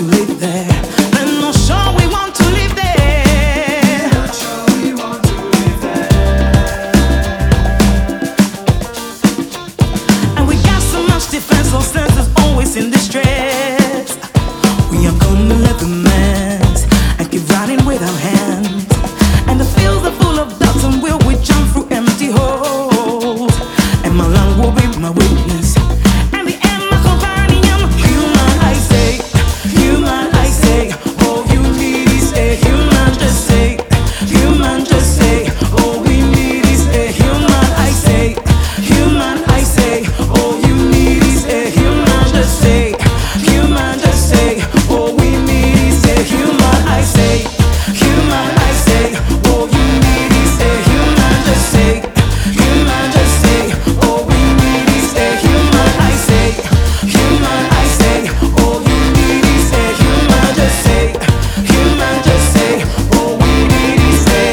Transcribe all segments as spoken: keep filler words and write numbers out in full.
to live there. We're not sure we want to live there. Not sure we want to live there. And we got so much defense, no sense is always in distress. We are gonna let the mess and keep running with our hands. And the fields are full of doubts, and will we jump through empty holes? And my lung will be my witness. And the end, my companion. Human, I say. Human, I say. All you need is a human, just say. Human, just say. All we need is a human, I say. Human, I say. All you need is a human, just say. Human, just say. All we need is a human, I say. Human, I say. All you need is a human, just say. Human, just say. All we need is a human, I say. Human, I say. All you need is a human, just say. Human, just say. All we need is a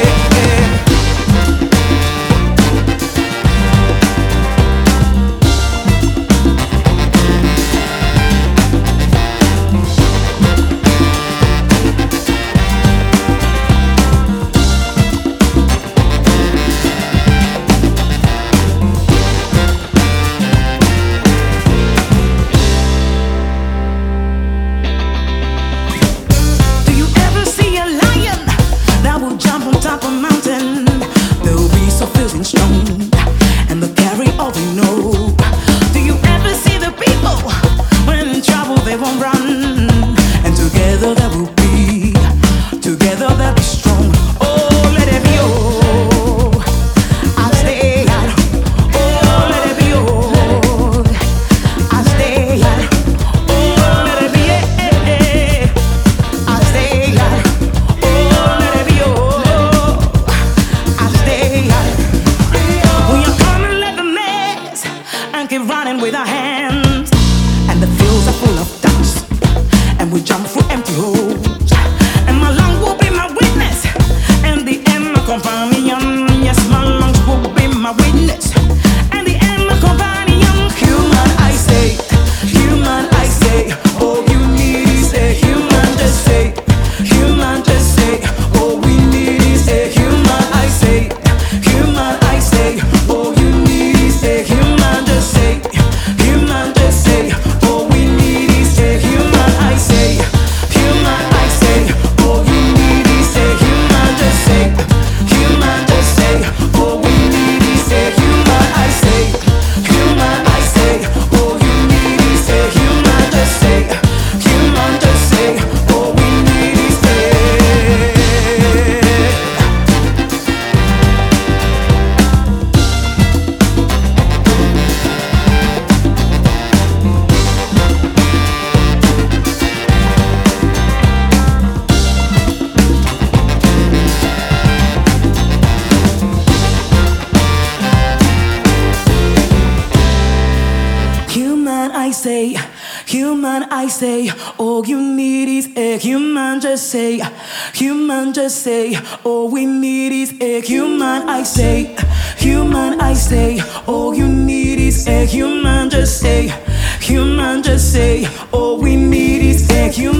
Do you ever see a lion that will jump on top of a mountain? They'll be so feeling strong, and they'll carry all they know. Do you ever see the people when in trouble they won't run? And together they will be, together they'll be strong. Oh, let it be, oh, I'll stay out. Oh, let it be, oh, I'll stay out. Oh, let it be, eh, eh. I'll stay out. Oh, let it be, oh, I'll stay out. We are gonna let the mess and keep running with our hands. And the fields are full of doubts, and we jump through empty holes. And my lung will be my witness, and the end my companion. Yes, my lungs will be my witness, and the end my companion. Human, I say. Human, I say. All you need is a human, just say. Human, just say. All we need is a human, I say. Human, I say. All you need is a human, just say. Human, just say. All we need is a human, I say. Human, I say. All you need is a human, just say. Human, just say. All we need is a human, I say. Human, I say. All you need is a human, just say. Human, just say. All we need is a human, I say. Human, I say. All you need is a human, just say. Human, just say. All we need is a human, I say. Human, I say. All you need is a human, just say. Human, just say. All we need is a human.